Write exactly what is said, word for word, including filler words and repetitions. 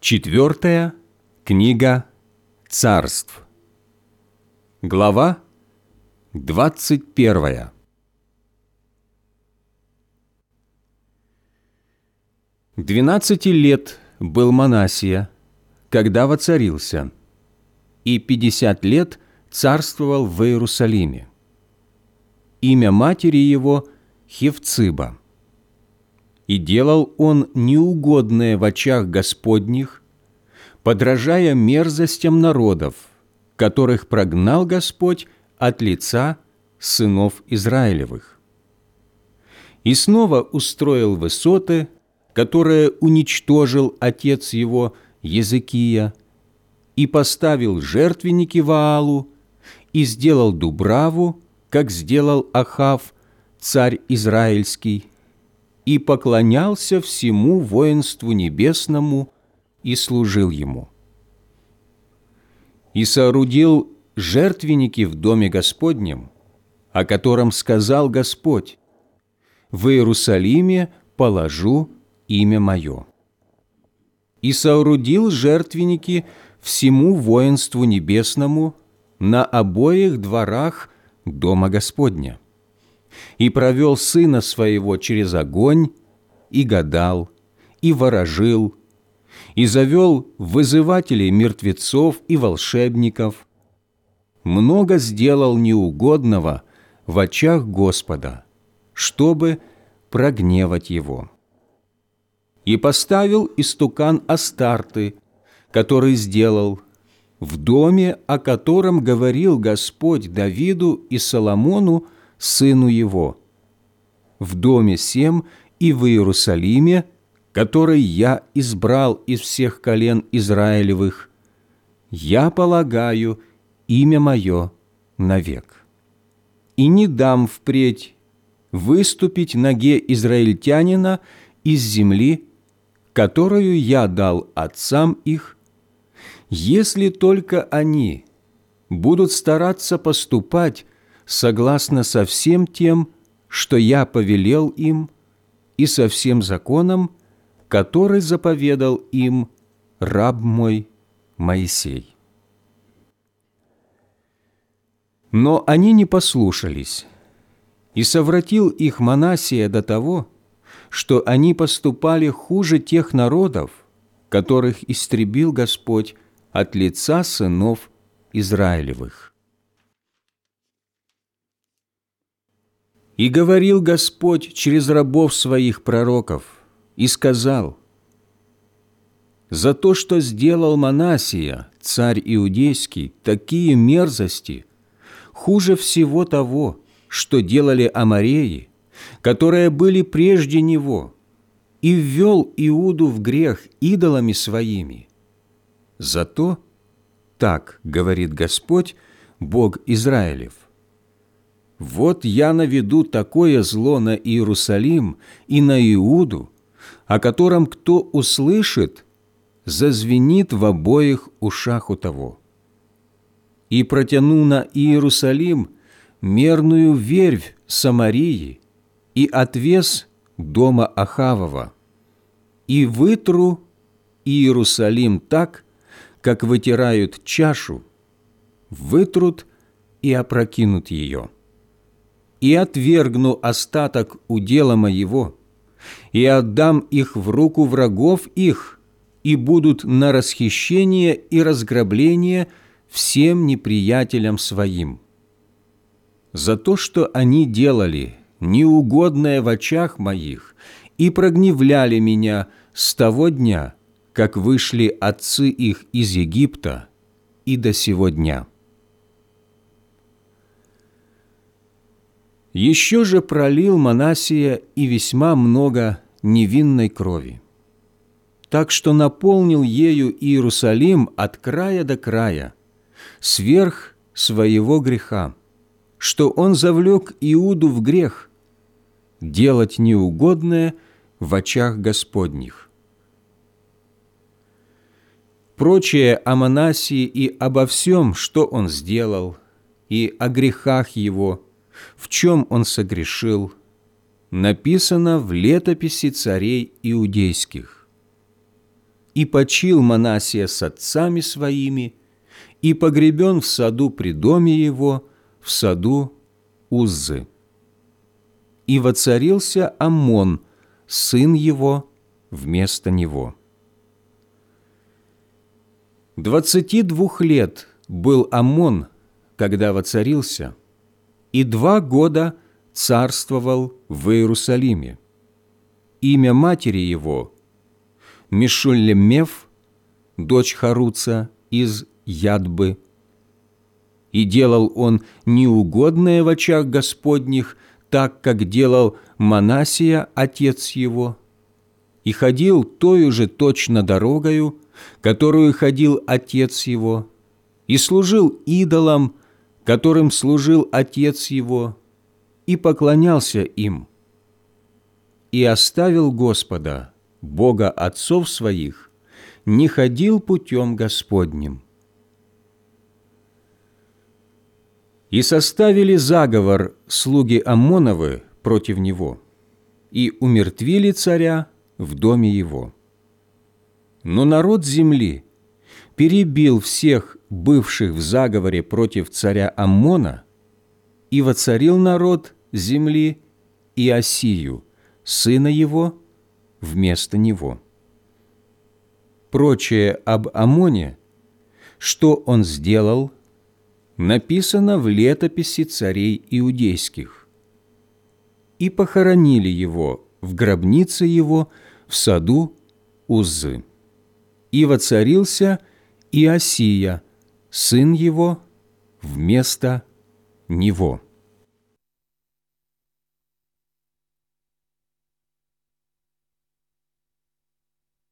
Четвертая книга Царств. Глава двадцать первая. Двенадцати лет был Манассия, когда воцарился, и пятьдесят лет царствовал в Иерусалиме. Имя матери его Хефциба. И делал он неугодное в очах Господних, подражая мерзостям народов, которых прогнал Господь от лица сынов Израилевых. И снова устроил высоты, которые уничтожил отец его Езекия, и поставил жертвенники Ваалу, и сделал дубраву, как сделал Ахав, царь израильский, и поклонялся всему воинству небесному и служил ему. И соорудил жертвенники в доме Господнем, о котором сказал Господь: «В Иерусалиме положу имя Мое». И соорудил жертвенники всему воинству небесному на обоих дворах дома Господня. И провел сына своего через огонь, и гадал, и ворожил, и завел вызывателей мертвецов и волшебников. Много сделал неугодного в очах Господа, чтобы прогневать его. И поставил истукан Астарты, который сделал в доме, о котором говорил Господь Давиду и Соломону, сыну его, в доме сем и в Иерусалиме, который я избрал из всех колен Израилевых, я полагаю имя Мое навек. И не дам впредь выступить ноге израильтянина из земли, которую я дал отцам их, если только они будут стараться поступать согласно со всем тем, что я повелел им, и со всем законом, который заповедал им раб мой Моисей. Но они не послушались, и совратил их Манассия до того, что они поступали хуже тех народов, которых истребил Господь от лица сынов Израилевых. И говорил Господь через рабов своих пророков, и сказал: «За то, что сделал Манассия, царь иудейский, такие мерзости, хуже всего того, что делали амореи, которые были прежде него, и ввел Иуду в грех идолами своими. Зато, так говорит Господь, Бог Израилев, вот я наведу такое зло на Иерусалим и на Иуду, о котором кто услышит, зазвенит в обоих ушах у того. И протяну на Иерусалим мерную вервь Самарии и отвес дома Ахавова, и вытру Иерусалим так, как вытирают чашу, вытрут и опрокинут ее. И отвергну остаток удела моего, и отдам их в руку врагов их, и будут на расхищение и разграбление всем неприятелям своим. За то, что они делали неугодное в очах моих и прогневляли меня с того дня, как вышли отцы их из Египта, и до сего дня. Еще же пролил Манассия и весьма много невинной крови, так что наполнил ею Иерусалим от края до края, сверх своего греха, что он завлек Иуду в грех, делать неугодное в очах Господних. Прочее о Манассии и обо всем, что он сделал, и о грехах его, в чем он согрешил, написано в летописи царей иудейских. И почил Манассия с отцами своими, и погребен в саду при доме его, в саду Уззы. И воцарился Амон, сын его, вместо него. Двадцати двух лет был Амон, когда воцарился, и два года царствовал в Иерусалиме. Имя матери его Мешуллемев, дочь Харуца из Ядбы. И делал он неугодное в очах Господних, так, как делал Манассия, отец его, и ходил тою же точно дорогою, которую ходил отец его, и служил идолам, которым служил отец его, и поклонялся им. И оставил Господа, Бога отцов своих, не ходил путем Господним. И составили заговор слуги Амоновы против него, и умертвили царя в доме его. Но народ земли перебил всех бывших в заговоре против царя Аммона, и воцарил народ земли Иосию, сына его, вместо него. Прочее об Амоне, что он сделал, написано в летописи царей иудейских. И похоронили его в гробнице его в саду Уззы. И воцарился Иосия, сын его, вместо него.